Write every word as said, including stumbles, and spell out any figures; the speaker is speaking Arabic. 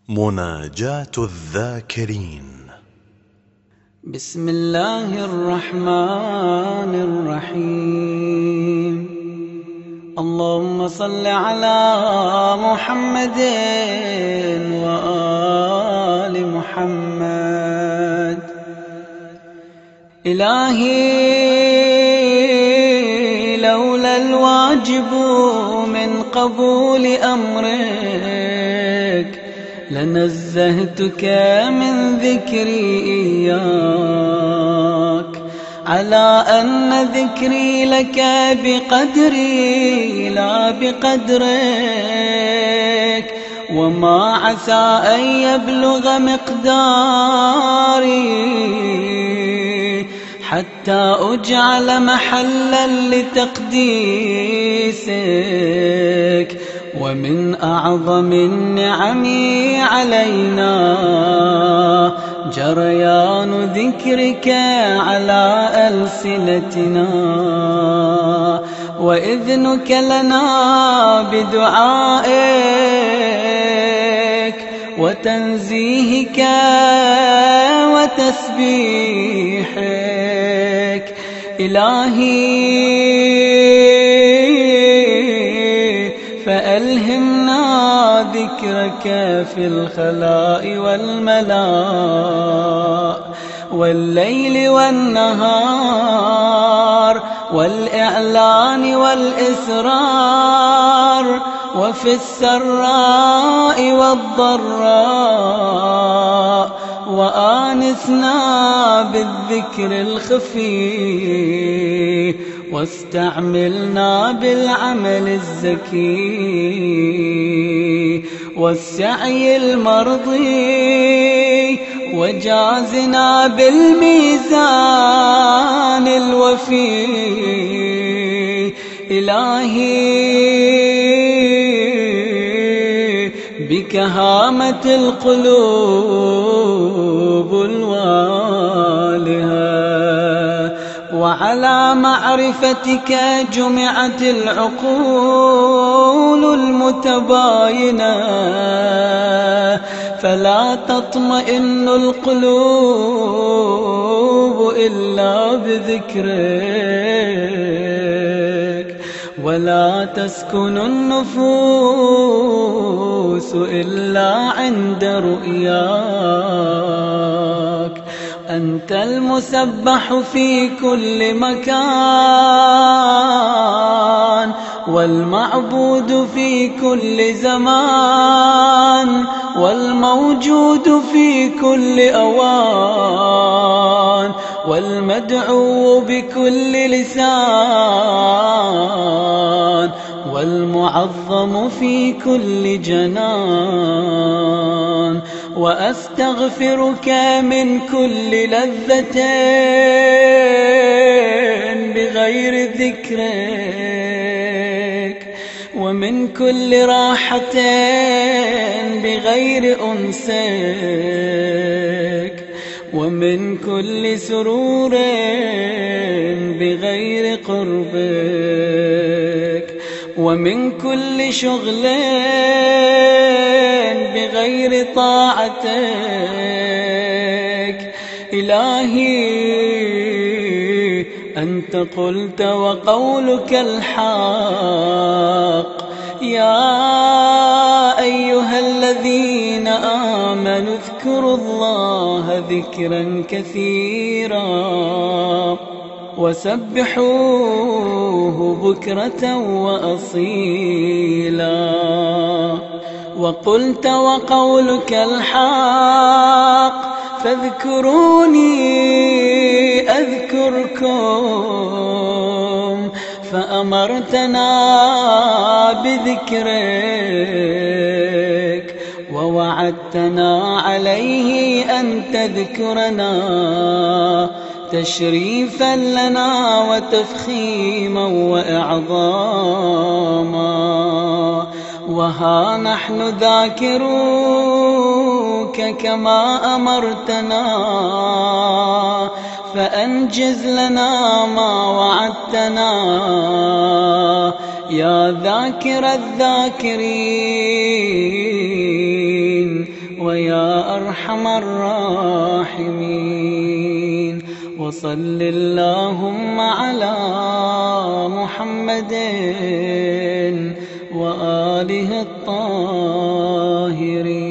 مناجاة الذاكرين. بسم الله الرحمن الرحيم. اللهم صل على محمد وآل محمد. إلهي لولا الواجب من قبول أمرك لنزهتك من ذكري إياك، على أن ذكري لك بقدري لا بقدرك، وما عسى أن يبلغ مقداري حتى أجعل محلا لتقديسك. ومن أعظم النعم علينا جريان ذكرك على ألسنتنا، وإذنك لنا بدعائك وتنزيهك وتسبيحك. إلهي فألهمنا ذكرك في الخلاء والملاء والليل والنهار والإعلان والإسرار، وفي السراء والضراء، وآنسنا بالذكر الخفي، واستعملنا بالعمل الزكي والسعي المرضي، وجازنا بالميزان الوفي. إلهي بك هامت القلوب الوالهة، وعلى معرفتك جمعت العقول المتباينة، فلا تطمئن القلوب إلا بذكرك، ولا تسكن النفوس إلا عند رؤياك. أنت المسبح في كل مكان، والمعبود في كل زمان، والموجود في كل أوان، والمدعو بكل لسان، والمعظم في كل جنان. وأستغفرك من كل لذة بغير ذكرك، ومن كل راحة بغير أنسك، ومن كل سرور بغير قربك، ومن كل شغل بغير طاعتك. إلهي أنت قلت وقولك الحق، يا أيها الذين آمنوا اذكروا الله ذكرا كثيرا وسبحوه بكرة وأصيلا. وقلت وقولك الحق، فاذكروني أذكركم، فأمرتنا بذكرك، ووعدتنا عليه أن تذكرنا تشريفا لنا وتفخيما وإعظاما. وها نحن ذاكروك كما أمرتنا، فأنجز لنا ما وعدتنا يا ذاكر الذاكرين. أرحم الراحمين. وصل اللهم على محمد وآله الطاهرين.